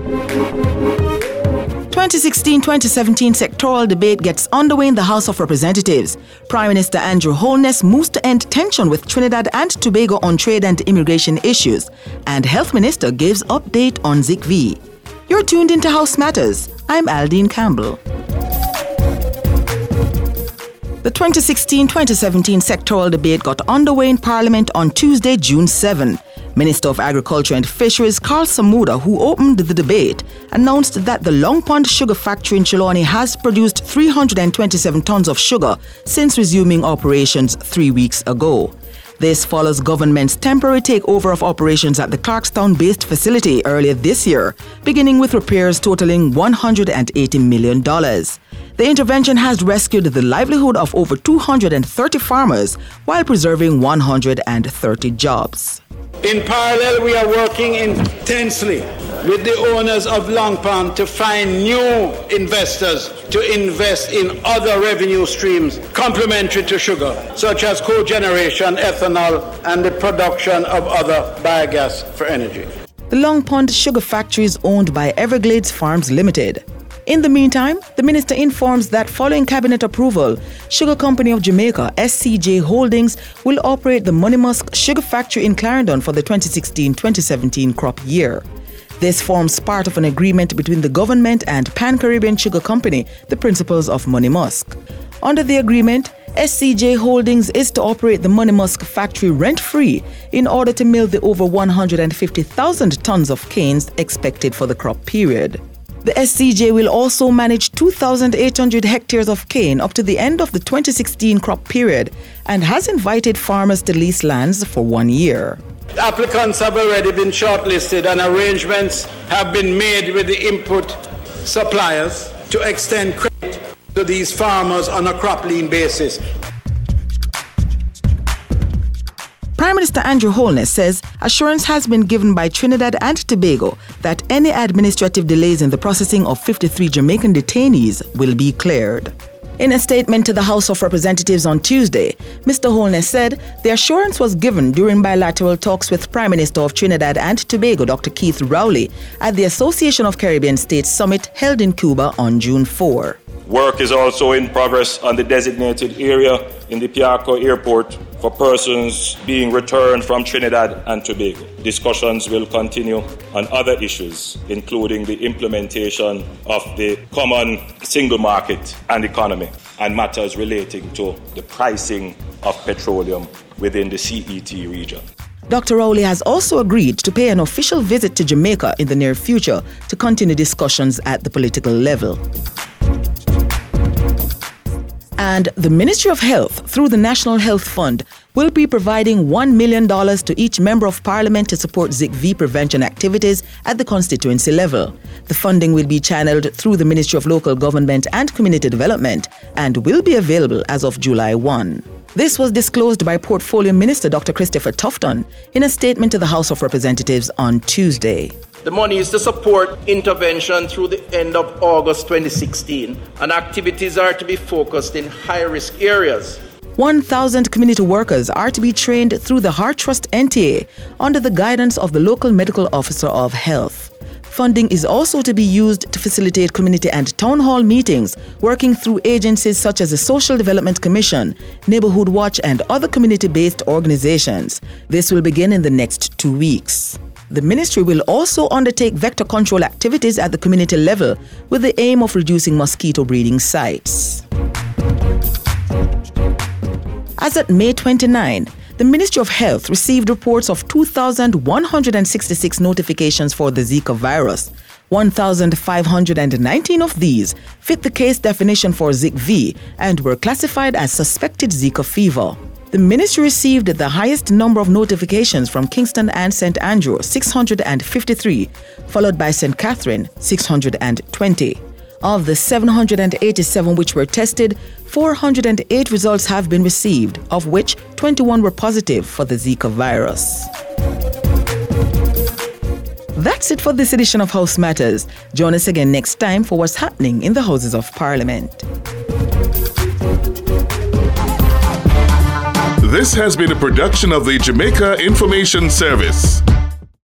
2016-2017 sectoral debate gets underway in the House of Representatives. Prime Minister Andrew Holness moves to end tension with Trinidad and Tobago on trade and immigration issues. And Health Minister gives update on ZIKV. You're tuned into House Matters. I'm Aldine Campbell. The 2016-2017 sectoral debate got underway in Parliament on Tuesday, June 7. Minister of Agriculture and Fisheries Carl Samuda, who opened the debate, announced that the Long Pond Sugar Factory in Trelawney has produced 327 tons of sugar since resuming operations 3 weeks ago. This follows government's temporary takeover of operations at the Clarkstown-based facility earlier this year, beginning with repairs totaling $180 million. The intervention has rescued the livelihood of over 230 farmers while preserving 130 jobs. In parallel, we are working intensely with the owners of Long Pond to find new investors to invest in other revenue streams complementary to sugar, such as cogeneration, ethanol, and the production of other biogas for energy. The Long Pond Sugar Factory is owned by Everglades Farms Limited. In the meantime, the minister informs that following cabinet approval, Sugar Company of Jamaica, SCJ Holdings, will operate the Monimusk Sugar Factory in Clarendon for the 2016-2017 crop year. This forms part of an agreement between the government and Pan-Caribbean Sugar Company, the principals of Monimusk. Under the agreement, SCJ Holdings is to operate the Monimusk factory rent-free in order to mill the over 150,000 tons of canes expected for the crop period. The SCJ will also manage 2,800 hectares of cane up to the end of the 2016 crop period and has invited farmers to lease lands for 1 year. Applicants have already been shortlisted and arrangements have been made with the input suppliers to extend credit to these farmers on a crop lien basis. Prime Minister Andrew Holness says assurance has been given by Trinidad and Tobago that any administrative delays in the processing of 53 Jamaican detainees will be cleared. In a statement to the House of Representatives on Tuesday, Mr. Holness said the assurance was given during bilateral talks with Prime Minister of Trinidad and Tobago, Dr. Keith Rowley, at the Association of Caribbean States Summit held in Cuba on June 4. Work is also in progress on the designated area in the Piarco Airport for persons being returned from Trinidad and Tobago. Discussions will continue on other issues, including the implementation of the common single market and economy and matters relating to the pricing of petroleum within the CET region. Dr. Rowley has also agreed to pay an official visit to Jamaica in the near future to continue discussions at the political level. And the Ministry of Health, through the National Health Fund, will be providing $1 million to each member of Parliament to support ZIKV prevention activities at the constituency level. The funding will be channeled through the Ministry of Local Government and Community Development and will be available as of July 1. This was disclosed by Portfolio Minister Dr. Christopher Tufton in a statement to the House of Representatives on Tuesday. The money is to support intervention through the end of August 2016, and activities are to be focused in high-risk areas. 1,000 community workers are to be trained through the Heart Trust NTA under the guidance of the local medical officer of health. Funding is also to be used to facilitate community and town hall meetings, working through agencies such as the Social Development Commission, Neighborhood Watch, and other community-based organizations. This will begin in the next 2 weeks. The ministry will also undertake vector control activities at the community level with the aim of reducing mosquito breeding sites. As at May 29, the Ministry of Health received reports of 2,166 notifications for the Zika virus. 1,519 of these fit the case definition for ZIKV and were classified as suspected Zika fever. The ministry received the highest number of notifications from Kingston and St. Andrew, 653, followed by St. Catherine, 620. Of the 787 which were tested, 408 results have been received, of which 21 were positive for the Zika virus. That's it for this edition of House Matters. Join us again next time for what's happening in the Houses of Parliament. This has been a production of the Jamaica Information Service.